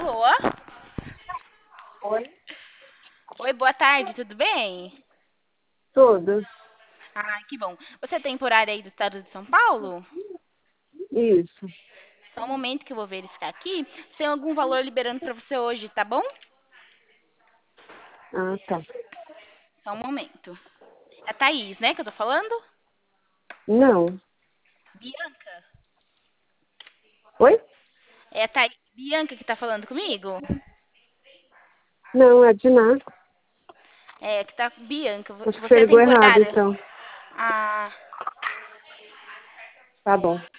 Alô? Oi? Oi, boa tarde, tudo bem? Todos. Ah, que bom. Você é temporária aí do estado de São Paulo? Isso. Só um momento que eu vou verificar aqui se tem algum valor liberando para você hoje, tá bom? Ah, tá. Só um momento. É a Thaís, né, que eu tô falando? Não. Bianca? Oi? É a Thaís Bianca que tá falando comigo? Não, é de nada. É, que tá Bianca. Acho que você Você é ligou errado, temporária? então. Ah, Tá bom.